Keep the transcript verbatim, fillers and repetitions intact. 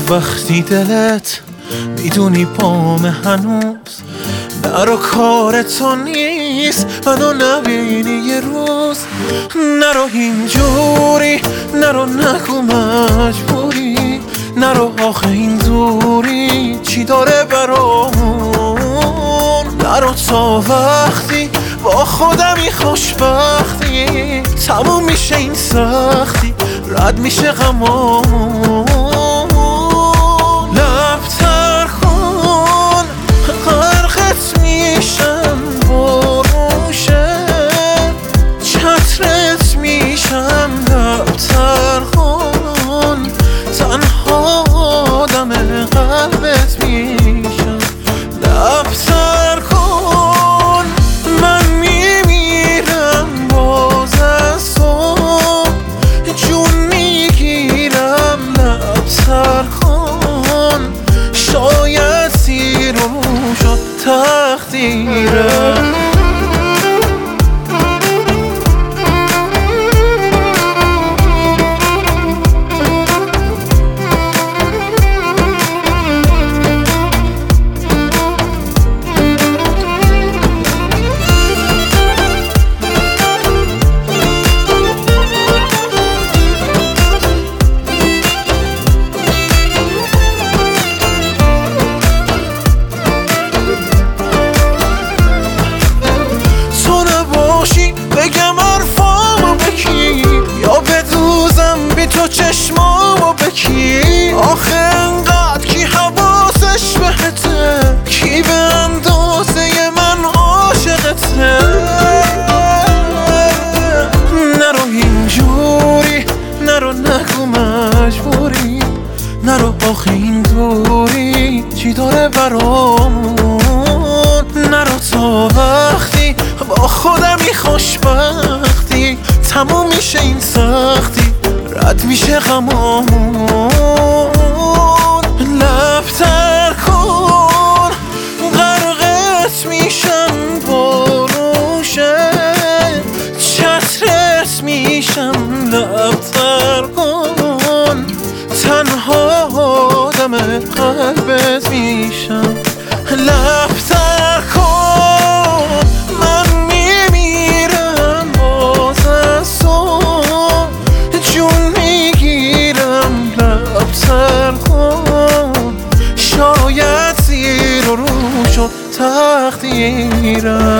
وقتی دلت میدونی پام هنوز نرو کار تو نیست منو نبینی یه روز نرو اینجوری نرو نگو مجبوری نرو آخه این دوری چی داره برامون نرو تا وقتی با خودمی خوشبختی تموم میشه این سختی رد میشه غمامون لب تر کن غرقت میشم بروشه چترت میشم لب تر کن تنها آدم قلبت میشم لب تر کن من میمیرم باز از صبح جون میگیرم لب تر کن شاید سیر و شد تقدیرم بگم حرفامو بکی یا بدوزم بی تو چشمامو بکی آخه انقدر کی حواسش بهته کی به اندازه من عاشقته نرو اینجوری نرو نگو مجبوری نرو آخه این دوری چی داره برامون نرو تا وقتی با خودمی خوشبختی تموم میشه این سختی رد میشه غمامون لب تر کن غرقت میشم بروشه چترت میشم لب تر کن تنها آدم قلبت میشم لب تر کن من میمیرم باز از صبح جون میگیرم لب تر کن شاید زیر و رو شد تقدیرم